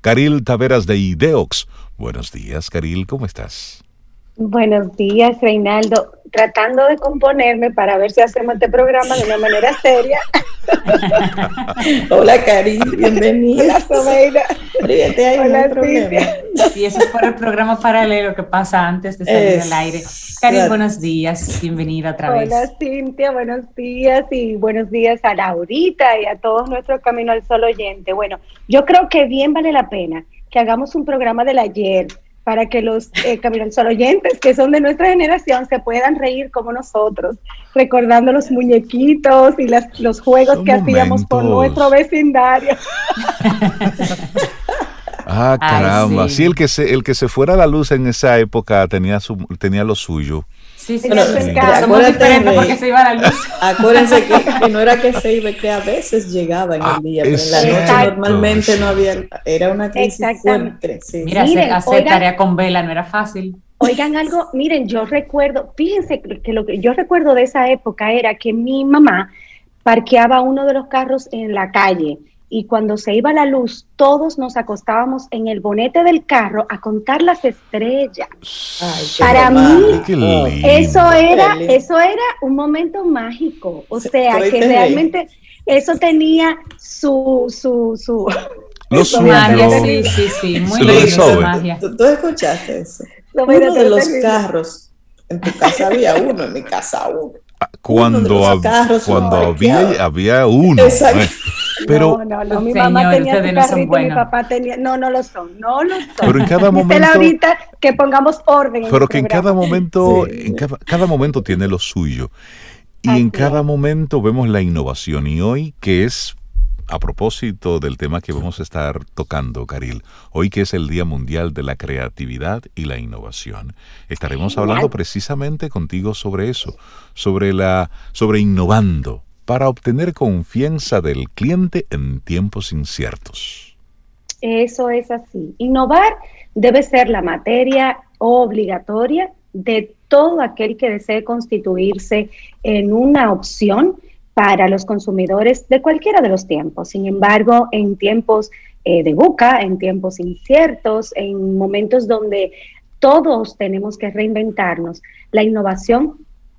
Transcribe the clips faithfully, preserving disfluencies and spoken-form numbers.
Caril Taveras de Ideox. Buenos días, Caril, ¿cómo estás? Buenos días, Reinaldo. Tratando de componerme para ver si hacemos este programa de una manera seria. Hola, Cari, bienvenida. Hola, Sobeida. Fíjate, hay Hola, un problema. Y eso es por el programa paralelo que pasa antes de salir Es, al aire. Cari, buenos días, bienvenida otra vez. Hola, Cintia, buenos días y buenos días a Laurita y a todos nuestros Camino al Sol oyentes. Bueno, yo creo que bien vale la pena que hagamos un programa del ayer para que los eh, Camino al Sol oyentes, que son de nuestra generación, se puedan reír como nosotros, recordando los muñequitos y las, los juegos son que momentos. Hacíamos por nuestro vecindario. Ah, caramba. Ay, sí. sí, el que se el que se fuera a la luz en esa época tenía su tenía lo suyo. Sí, sí, bueno, sí. Somos diferentes de, porque se iba a la luz. Acuérdense que, que no era que se iba, que a veces llegaba en ah, el día, pero en la noche normalmente no había, era una crisis fuerte. Sí. Mira, miren, hacer, hacer oigan, tarea con vela no era fácil. Oigan algo, miren, yo recuerdo, fíjense que lo que yo recuerdo de esa época era que mi mamá parqueaba uno de los carros en la calle. Y cuando se iba la luz, todos nos acostábamos en el bonete del carro a contar las estrellas. Ay, para mí, eso era, eso era un momento mágico. O sea, que realmente eso tenía su, su, su. Lo suyo. Sí, sí, sí, muy lindo magia. ¿Tú, ¿Tú escuchaste eso? No, uno de los carros, en tu casa había uno, en mi casa uno. Cuando, hab, cuando había, había uno. Exacto. ¿eh? Pero, no, no, no, mi Señor, mamá tenía su carrito, no mi papá tenía, no, no lo son, no lo son. Pero en cada momento, ahorita que pongamos orden. Pero en que en cada momento, sí. en cada, cada momento tiene lo suyo. Y Así en cada es. momento vemos la innovación. Y hoy, que es, a propósito del tema que vamos a estar tocando, Caril, hoy que es el Día Mundial de la Creatividad y la Innovación, estaremos Genial. hablando precisamente contigo sobre eso, sobre la, sobre innovando, para obtener confianza del cliente en tiempos inciertos. Eso es así. Innovar debe ser la materia obligatoria de todo aquel que desee constituirse en una opción para los consumidores de cualquiera de los tiempos. Sin embargo, en tiempos eh, de buca, en tiempos inciertos, en momentos donde todos tenemos que reinventarnos, la innovación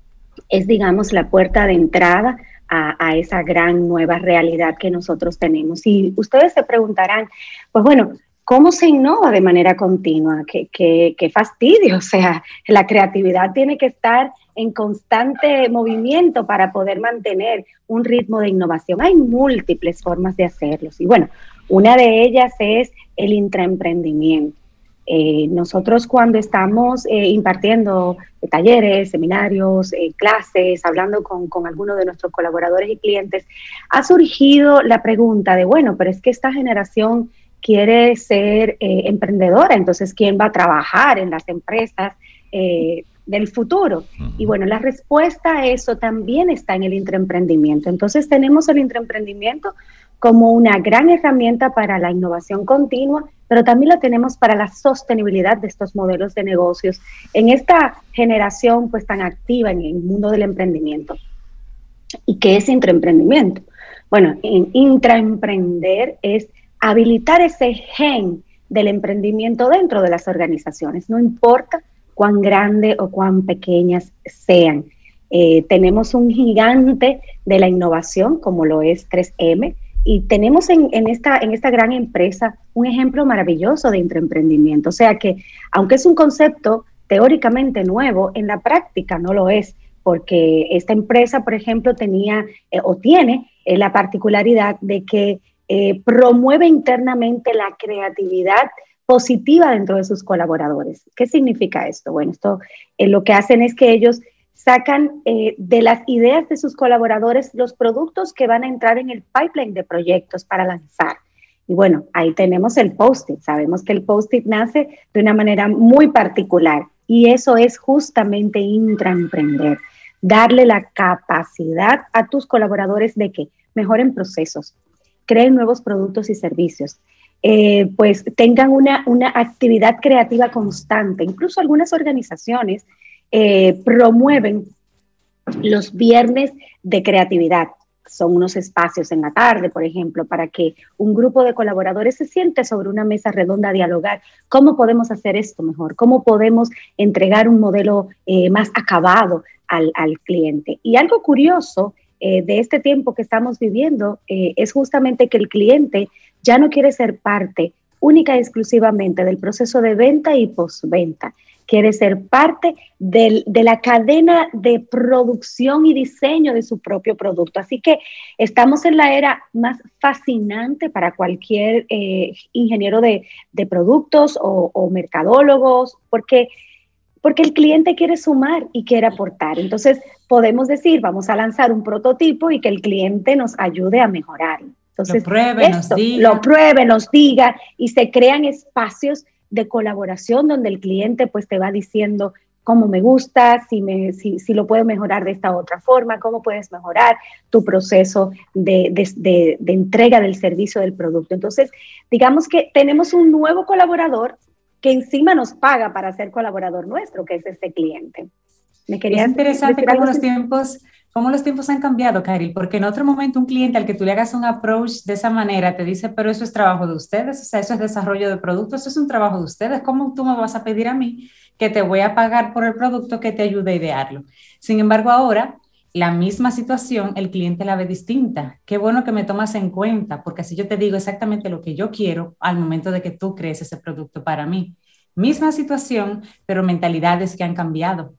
es, digamos, la puerta de entrada A, a esa gran nueva realidad que nosotros tenemos. Y ustedes se preguntarán, pues bueno, ¿cómo se innova de manera continua? ¿Qué, qué, qué fastidio? O sea, la creatividad tiene que estar en constante movimiento para poder mantener un ritmo de innovación. Hay múltiples formas de hacerlos. Y bueno, una de ellas es el intraemprendimiento. Eh, nosotros cuando estamos eh, impartiendo eh, talleres, seminarios, eh, clases, hablando con, con algunos de nuestros colaboradores y clientes, ha surgido la pregunta de, bueno, pero es que esta generación quiere ser eh, emprendedora, entonces, ¿quién va a trabajar en las empresas eh, del futuro? Uh-huh. Y bueno, la respuesta a eso también está en el intraemprendimiento. Entonces, tenemos el intraemprendimiento como una gran herramienta para la innovación continua, pero también la tenemos para la sostenibilidad de estos modelos de negocios en esta generación pues tan activa en el mundo del emprendimiento. ¿Y qué es intraemprendimiento? Bueno, en intraemprender es habilitar ese gen del emprendimiento dentro de las organizaciones, no importa cuán grande o cuán pequeñas sean. Eh, tenemos un gigante de la innovación como lo es tres eme, y tenemos en, en, esta, en esta gran empresa un ejemplo maravilloso de intraemprendimiento. O sea que, aunque es un concepto teóricamente nuevo, en la práctica no lo es, porque esta empresa, por ejemplo, tenía eh, o tiene eh, la particularidad de que eh, promueve internamente la creatividad positiva dentro de sus colaboradores. ¿Qué significa esto? Bueno, esto eh, lo que hacen es que ellos sacan eh, de las ideas de sus colaboradores los productos que van a entrar en el pipeline de proyectos para lanzar. Y bueno, ahí tenemos el Post-it. Sabemos que el Post-it nace de una manera muy particular y eso es justamente intraemprender. Darle la capacidad a tus colaboradores de que mejoren procesos, creen nuevos productos y servicios, eh, pues tengan una, una actividad creativa constante. Incluso algunas organizaciones Eh, promueven los viernes de creatividad. son unos espacios en la tarde, por ejemplo, para que un grupo de colaboradores se siente sobre una mesa redonda a dialogar. ¿Cómo podemos hacer esto mejor? ¿Cómo podemos entregar un modelo eh, más acabado al, al cliente? Y algo curioso eh, de este tiempo que estamos viviendo eh, es justamente que el cliente ya no quiere ser parte única y exclusivamente del proceso de venta y postventa. Quiere ser parte del, de la cadena de producción y diseño de su propio producto. Así que estamos en la era más fascinante para cualquier eh, ingeniero de, de productos o, o mercadólogos, porque, porque el cliente quiere sumar y quiere aportar. Entonces podemos decir, vamos a lanzar un prototipo y que el cliente nos ayude a mejorar. Entonces, lo pruebe, esto, nos diga. Lo pruebe, nos diga, y se crean espacios de colaboración donde el cliente pues te va diciendo cómo me gusta, si, me, si, si lo puedo mejorar de esta otra forma, cómo puedes mejorar tu proceso de, de, de, de entrega del servicio del producto. Entonces, digamos que tenemos un nuevo colaborador que encima nos paga para ser colaborador nuestro, que es este cliente. Me quería es interesante cómo los tiempos... ¿Cómo los tiempos han cambiado, Karil? Porque en otro momento un cliente al que tú le hagas un approach de esa manera te dice, pero eso es trabajo de ustedes, o sea, eso es desarrollo de productos, eso es un trabajo de ustedes. ¿Cómo tú me vas a pedir a mí que te voy a pagar por el producto que te ayude a idearlo? Sin embargo, ahora, la misma situación, el cliente la ve distinta. Qué bueno que me tomas en cuenta, porque así yo te digo exactamente lo que yo quiero al momento de que tú crees ese producto para mí. Misma situación, pero mentalidades que han cambiado.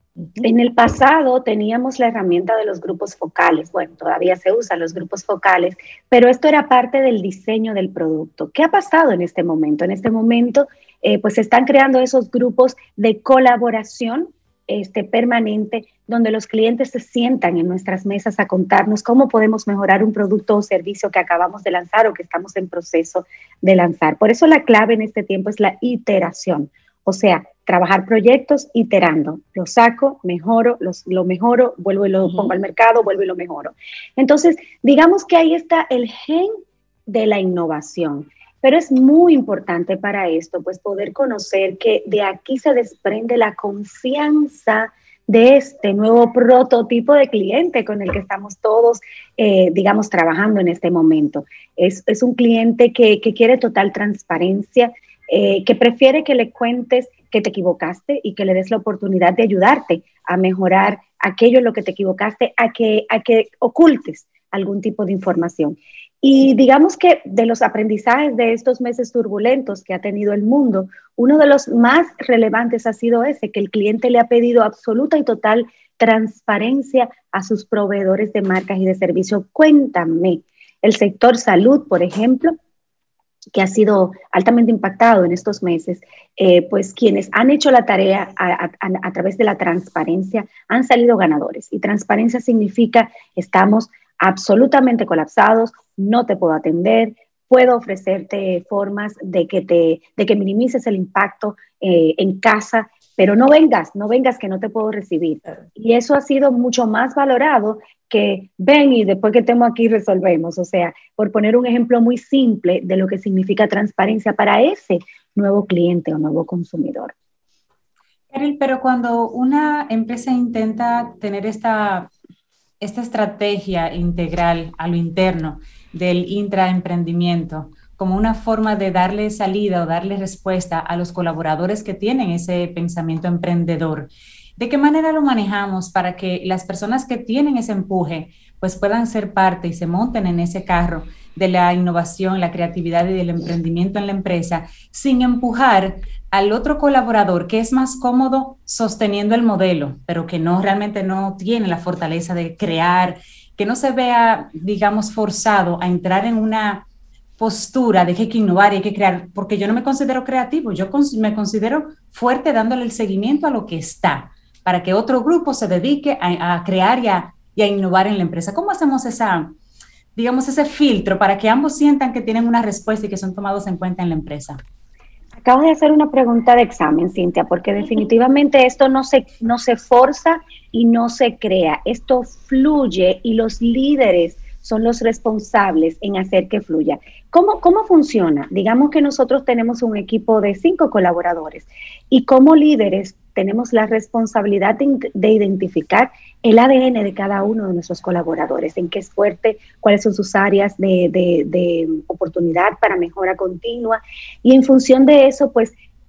En el pasado teníamos la herramienta de los grupos focales. Bueno, todavía se usan los grupos focales, pero esto era parte del diseño del producto. ¿Qué ha pasado en este momento? En este momento, eh, pues se están creando esos grupos de colaboración este, permanente, donde los clientes se sientan en nuestras mesas a contarnos cómo podemos mejorar un producto o servicio que acabamos de lanzar o que estamos en proceso de lanzar. Por eso la clave en este tiempo es la iteración. O sea, trabajar proyectos iterando. Lo saco, mejoro, los, lo mejoro, vuelvo y lo uh-huh. pongo al mercado, vuelvo y lo mejoro. Entonces, digamos que ahí está el gen de la innovación. Pero es muy importante para esto, pues poder conocer que de aquí se desprende la confianza de este nuevo prototipo de cliente con el que estamos todos, eh, digamos, trabajando en este momento. Es, es un cliente que, que quiere total transparencia, Eh, que prefiere que le cuentes que te equivocaste y que le des la oportunidad de ayudarte a mejorar aquello en lo que te equivocaste, a que, a que ocultes algún tipo de información. Y digamos que de los aprendizajes de estos meses turbulentos que ha tenido el mundo, uno de los más relevantes ha sido ese, que el cliente le ha pedido absoluta y total transparencia a sus proveedores de marcas y de servicios. Cuéntame, el sector salud, por ejemplo, que ha sido altamente impactado en estos meses, eh, pues quienes han hecho la tarea a, a, a través de la transparencia han salido ganadores. Y transparencia significa estamos absolutamente colapsados, no te puedo atender, puedo ofrecerte formas de que, te, de que minimices el impacto eh, en casa, pero no vengas, no vengas que no te puedo recibir. Y eso ha sido mucho más valorado que ven y después que estemos aquí resolvemos. O sea, por poner un ejemplo muy simple de lo que significa transparencia para ese nuevo cliente o nuevo consumidor. Karil, pero cuando una empresa intenta tener esta, esta estrategia integral a lo interno del intraemprendimiento, como una forma de darle salida o darle respuesta a los colaboradores que tienen ese pensamiento emprendedor, ¿de qué manera lo manejamos para que las personas que tienen ese empuje pues puedan ser parte y se monten en ese carro de la innovación, la creatividad y del emprendimiento en la empresa sin empujar al otro colaborador que es más cómodo sosteniendo el modelo, pero que no realmente no tiene la fortaleza de crear, que no se vea, digamos, forzado a entrar en una postura de que hay que innovar y hay que crear, porque yo no me considero creativo, yo me considero fuerte dándole el seguimiento a lo que está, para que otro grupo se dedique a, a crear y a, y a innovar en la empresa. ¿Cómo hacemos esa, digamos, ese filtro para que ambos sientan que tienen una respuesta y que son tomados en cuenta en la empresa? Acabo de hacer una pregunta de examen, Cintia, porque definitivamente esto no se, no se forza y no se crea, esto fluye y los líderes son los responsables en hacer que fluya. ¿Cómo, cómo funciona? Digamos que nosotros tenemos un equipo de cinco colaboradores y como líderes tenemos la responsabilidad de, de identificar el A D N de cada uno de nuestros colaboradores, en qué es fuerte, cuáles son sus áreas de, de, de oportunidad para mejora continua, y en función de eso, pues,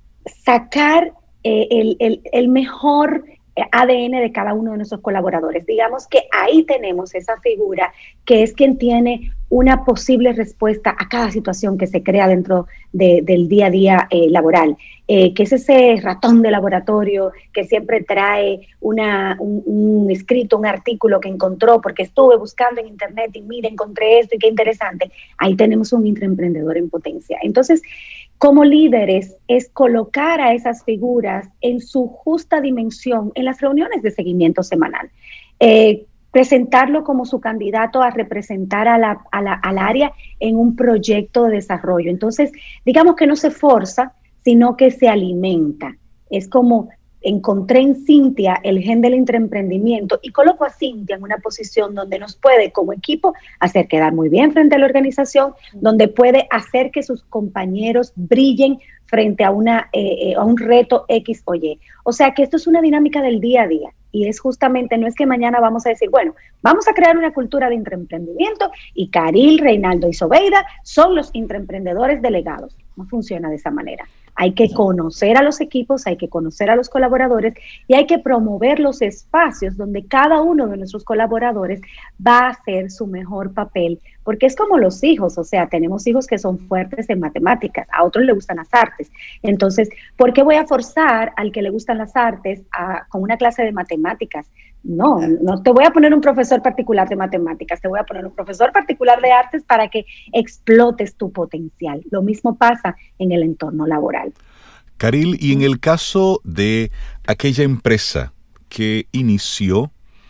sacar eh, el, el, el mejor A D N de cada uno de nuestros colaboradores. Digamos que ahí tenemos esa figura que es quien tiene una posible respuesta a cada situación que se crea dentro de, del día a día eh, laboral, eh, que es ese ratón de laboratorio que siempre trae una, un, un escrito, un artículo que encontró porque estuve buscando en internet y mira, encontré esto y qué interesante. Ahí tenemos un intraemprendedor en potencia. Entonces, como líderes, es colocar a esas figuras en su justa dimensión en las reuniones de seguimiento semanal. Eh, presentarlo como su candidato a representar a la, a la, al área en un proyecto de desarrollo. Entonces, digamos que no se forza, sino que se alimenta. Es como encontré en Cintia el gen del intraemprendimiento y coloco a Cintia en una posición donde nos puede, como equipo, hacer quedar muy bien frente a la organización, donde puede hacer que sus compañeros brillen frente a, una, eh, a un reto X o Y. O sea que esto es una dinámica del día a día y es justamente, no es que mañana vamos a decir, bueno, vamos a crear una cultura de intraemprendimiento y Caril, Reinaldo y Sobeida son los intraemprendedores delegados. No funciona de esa manera. Hay que conocer a los equipos, hay que conocer a los colaboradores y hay que promover los espacios donde cada uno de nuestros colaboradores va a hacer su mejor papel, porque es como los hijos, o sea, tenemos hijos que son fuertes en matemáticas, a otros les gustan las artes. Entonces, ¿por qué voy a forzar al que le gustan las artes a, con una clase de matemáticas? No, no te voy a poner un profesor particular de matemáticas, te voy a poner un profesor particular de artes para que explotes tu potencial. Lo mismo pasa en el entorno laboral. Caril, y en el caso de aquella empresa que inició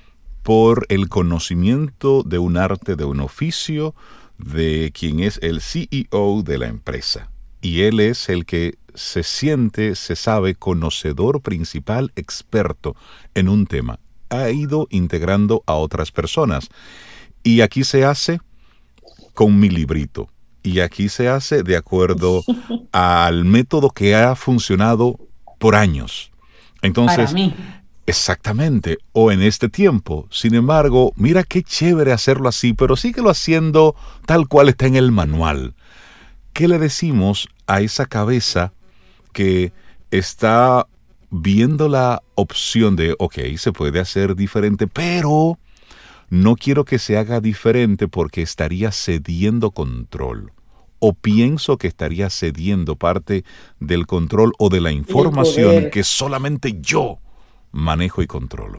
por el conocimiento de un arte, de un oficio, de quien es el C E O de la empresa, y él es el que se siente, se sabe, conocedor principal, experto en un tema, ha ido integrando a otras personas. Y aquí se hace con mi librito. Y aquí se hace de acuerdo al método que ha funcionado por años. Entonces, para mí. Exactamente. O en este tiempo. Sin embargo, mira qué chévere hacerlo así, pero síguelo haciendo tal cual está en el manual. ¿Qué le decimos a esa cabeza que está viendo la opción de, ok, se puede hacer diferente, pero no quiero que se haga diferente porque estaría cediendo control? O pienso que estaría cediendo parte del control o de la información que solamente yo manejo y controlo.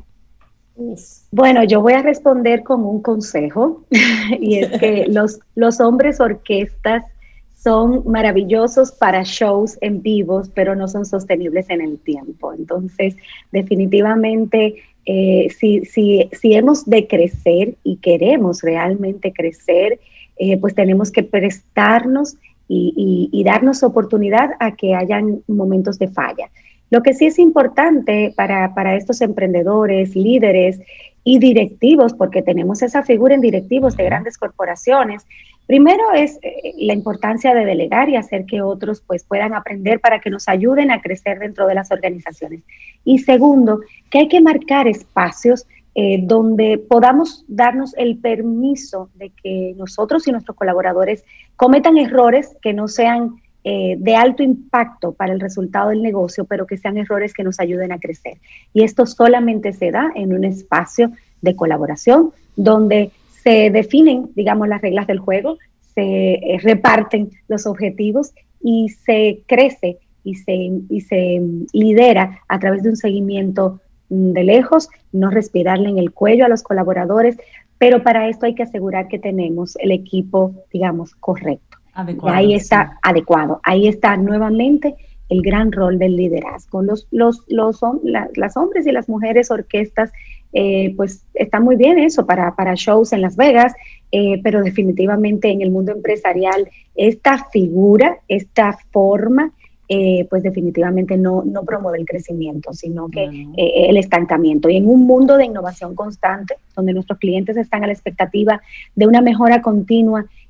Bueno, yo voy a responder con un consejo y es que los, los hombres orquestas son maravillosos para shows en vivos, pero no son sostenibles en el tiempo. Entonces, definitivamente, eh, si, si, si hemos de crecer y queremos realmente crecer, eh, pues tenemos que prestarnos y, y, y darnos oportunidad a que hayan momentos de falla. Lo que sí es importante para, para estos emprendedores, líderes y directivos, porque tenemos esa figura en directivos de grandes corporaciones, primero es eh, la importancia de delegar y hacer que otros pues, puedan aprender para que nos ayuden a crecer dentro de las organizaciones. Y segundo, que hay que marcar espacios eh, donde podamos darnos el permiso de que nosotros y nuestros colaboradores cometan errores que no sean eh, de alto impacto para el resultado del negocio, pero que sean errores que nos ayuden a crecer. Y esto solamente se da en un espacio de colaboración donde se definen, digamos, las reglas del juego, se eh, reparten los objetivos y se crece y se, y se lidera a través de un seguimiento de lejos, no respirarle en el cuello a los colaboradores, pero para esto hay que asegurar que tenemos el equipo, digamos, correcto. Adecuado, ahí está sí. adecuado. Ahí está nuevamente el gran rol del liderazgo. Los, los, los, la, las hombres y las mujeres orquestas, eh, pues está muy bien eso para, para shows en Las Vegas, eh, pero definitivamente en el mundo empresarial esta figura, esta forma, eh, pues definitivamente no, no promueve el crecimiento, sino que uh-huh. eh, el estancamiento. Y en un mundo de innovación constante, donde nuestros clientes están a la expectativa de una mejora continua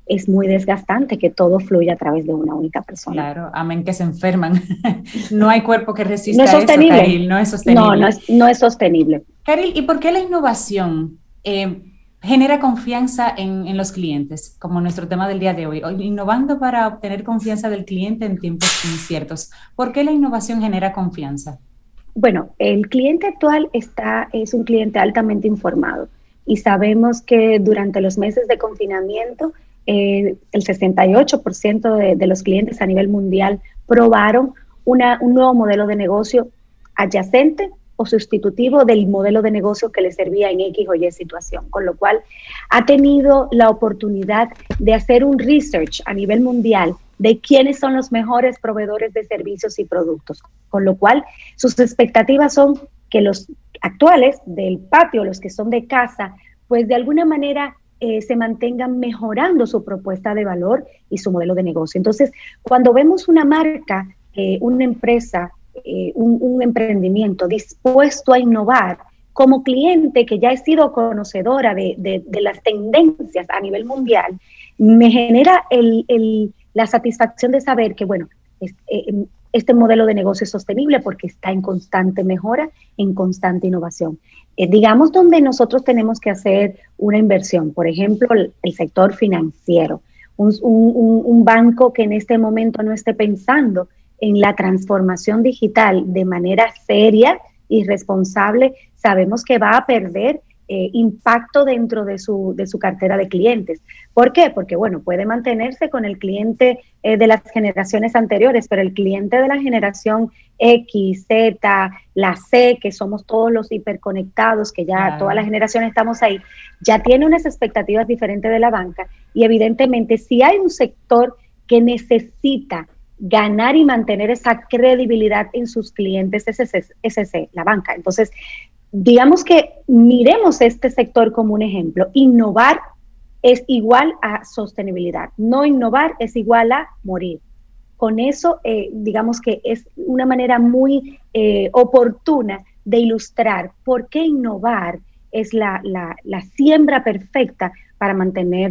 es muy desgastante que todo fluya a través de una única persona. Claro, amén que se enferman. No hay cuerpo que resista no es sostenible. eso, Caril, no es sostenible. No, no es, no es sostenible. Caril, ¿y por qué la innovación eh, genera confianza en, en los clientes, como nuestro tema del día de hoy? Innovando para obtener confianza del cliente en tiempos inciertos. ¿Por qué la innovación genera confianza? Bueno, el cliente actual está, es un cliente altamente informado y sabemos que durante los meses de confinamiento eh, el sesenta y ocho por ciento de, de los clientes a nivel mundial probaron una, un nuevo modelo de negocio adyacente o sustitutivo del modelo de negocio que le servía en X o Y situación, con lo cual ha tenido la oportunidad de hacer un research a nivel mundial de quiénes son los mejores proveedores de servicios y productos, con lo cual sus expectativas son que los actuales del patio, los que son de casa, pues de alguna manera eh, se mantengan mejorando su propuesta de valor y su modelo de negocio. Entonces, cuando vemos una marca, eh, una empresa, eh, un, un emprendimiento dispuesto a innovar, como cliente que ya he sido conocedora de, de, de las tendencias a nivel mundial, me genera el, el, la satisfacción de saber que, bueno, es, eh, este modelo de negocio es sostenible porque está en constante mejora, en constante innovación. Eh, digamos donde nosotros tenemos que hacer una inversión, por ejemplo, el, el sector financiero, un, un, un banco que en este momento no esté pensando en la transformación digital de manera seria y responsable, sabemos que va a perder eh, impacto dentro de su, de su cartera de clientes. ¿Por qué? Porque, bueno, puede mantenerse con el cliente eh, de las generaciones anteriores, pero el cliente de la generación X, Z, la C, que somos todos los hiperconectados, que ya claro, todas las generaciones estamos ahí, ya tiene unas expectativas diferentes de la banca y evidentemente si hay un sector que necesita ganar y mantener esa credibilidad en sus clientes, es ese, la banca. Entonces, digamos que miremos este sector como un ejemplo. Innovar es igual a sostenibilidad. No innovar es igual a morir. Con eso, eh, digamos que es una manera muy eh, oportuna de ilustrar por qué innovar es la, la, la siembra perfecta para mantener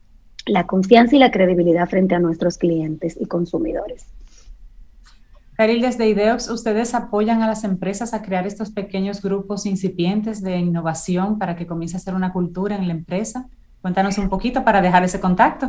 la confianza y la credibilidad frente a nuestros clientes y consumidores. Caril, desde IDEOX, ¿ustedes apoyan a las empresas a crear estos pequeños grupos incipientes de innovación para que comience a ser una cultura en la empresa? Cuéntanos un poquito para dejar ese contacto.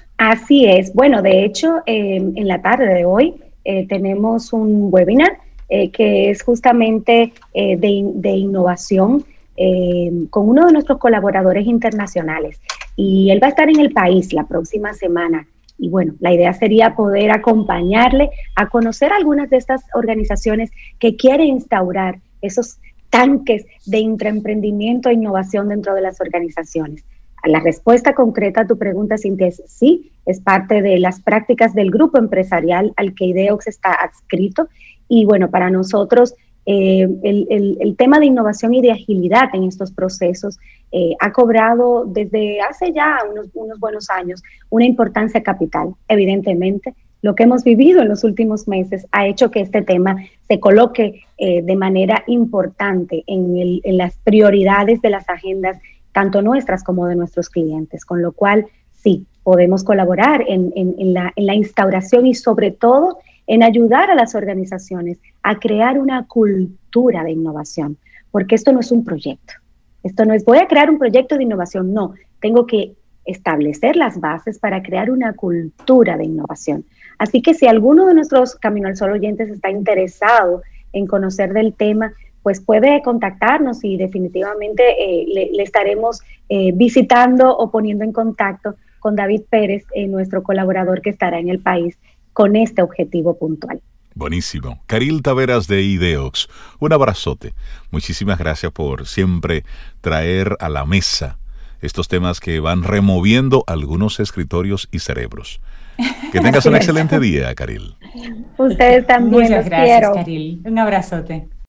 Así es. Bueno, de hecho, eh, en la tarde de hoy eh, tenemos un webinar eh, que es justamente eh, de, de innovación eh, con uno de nuestros colaboradores internacionales. Y él va a estar en el país la próxima semana. Y bueno, la idea sería poder acompañarle a conocer algunas de estas organizaciones que quieren instaurar esos tanques de intraemprendimiento e innovación dentro de las organizaciones. La respuesta concreta a tu pregunta, Cintia, es sí, es parte de las prácticas del grupo empresarial al que IDEOX está adscrito. Y bueno, para nosotros Eh, el, el, el tema de innovación y de agilidad en estos procesos eh, ha cobrado desde hace ya unos, unos buenos años una importancia capital. Evidentemente, lo que hemos vivido en los últimos meses ha hecho que este tema se coloque eh, de manera importante en, el, en las prioridades de las agendas, tanto nuestras como de nuestros clientes, con lo cual sí, podemos colaborar en, en, en, la, en la instauración y sobre todo en ayudar a las organizaciones a crear una cultura de innovación, porque esto no es un proyecto, esto no es voy a crear un proyecto de innovación, no, tengo que establecer las bases para crear una cultura de innovación. Así que si alguno de nuestros Camino al Sol oyentes está interesado en conocer del tema, pues puede contactarnos y definitivamente eh, le, le estaremos eh, visitando o poniendo en contacto con David Pérez, eh, nuestro colaborador que estará en el país con este objetivo puntual. Buenísimo. Caril Taveras de IDEOX, un abrazote. Muchísimas gracias por siempre traer a la mesa estos temas que van removiendo algunos escritorios y cerebros. Que tengas un excelente día, Caril. Ustedes también. Muchas los gracias, quiero. Caril. Un abrazote.